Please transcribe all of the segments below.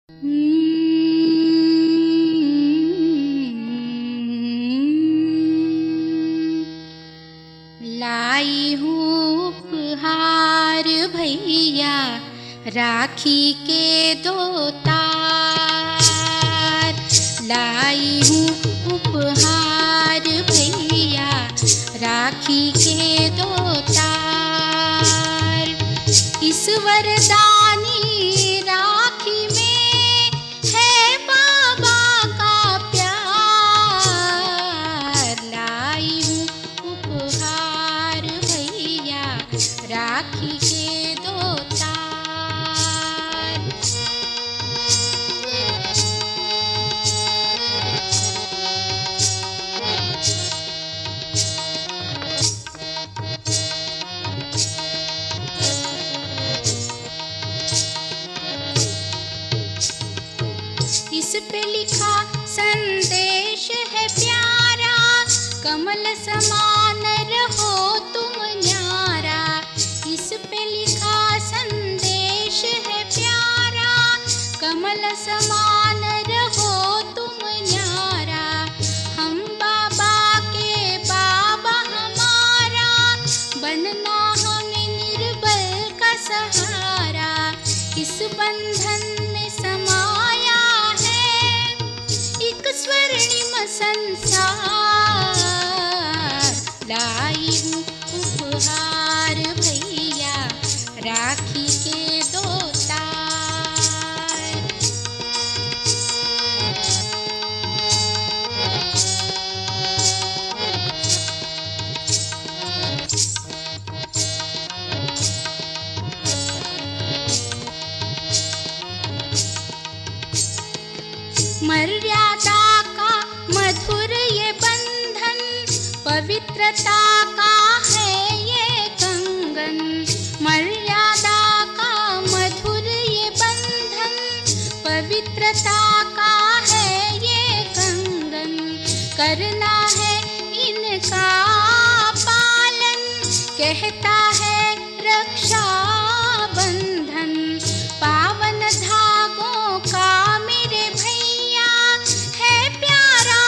लाई हूँ उपहार भैया राखी के 2 तार। लाई हूँ उपहार भैया राखी के 2 तार। इस वरदानी राखी में है बाबा का प्यार। लाई हूँ उपहार भैया राखी के 2 तार। इस पे लिखा संदेश है प्यारा, कमल समान रहो तुम न्यारा। इस पे लिखा संदेश है प्यारा, कमल समान रहो तुम न्यारा। हम बाबा के बाबा हमारा, बनना हमें निर्बल का सहारा। इस बंधन में समाया है एक स्वर्णिम संसार। लाई हूँ उपहार भैया राखी के 2 तार। मर्यादा का मधुर ये बंधन, पवित्रता का है ये कंगन। मर्यादा का मधुर ये बंधन, पवित्रता का है ये कंगन। करना है इनका पालन, कहता है रक्षा बंधन। पावन धागों का मेरे भैया है प्यारा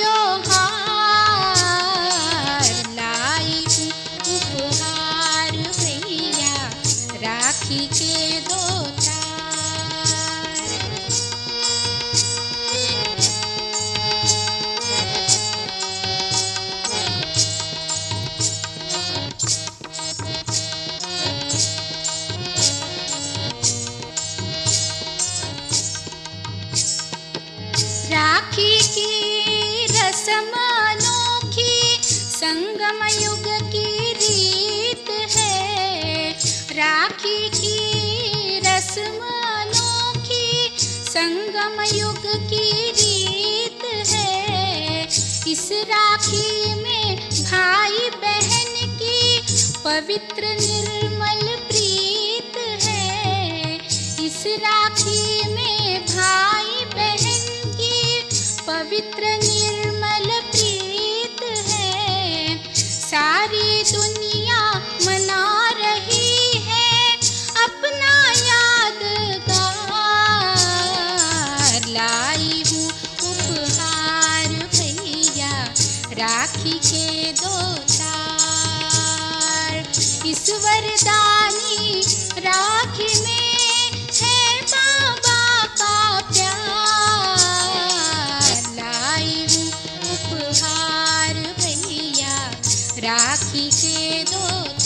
त्योहार। लाई हूँ उपहार भैया राखी के 2 तार। राखी की रस्म अनोखी, संगम युग की रीत है। राखी की रस्म अनोखी, संगम युग की रीत है। इस राखी में भाई बहन की पवित्र निर्मल प्रीत है। इस राखी में भाई बहन की पवित्र निर्मल प्रीत है। सारी दुनिया मना रही है अपना यादगार। लाई हूँ उपहार भैया राखी के 2 तार। इस वरदानी राखी में है बाबा का प्यार। लाई हूँ उपहार भैया राखी के 2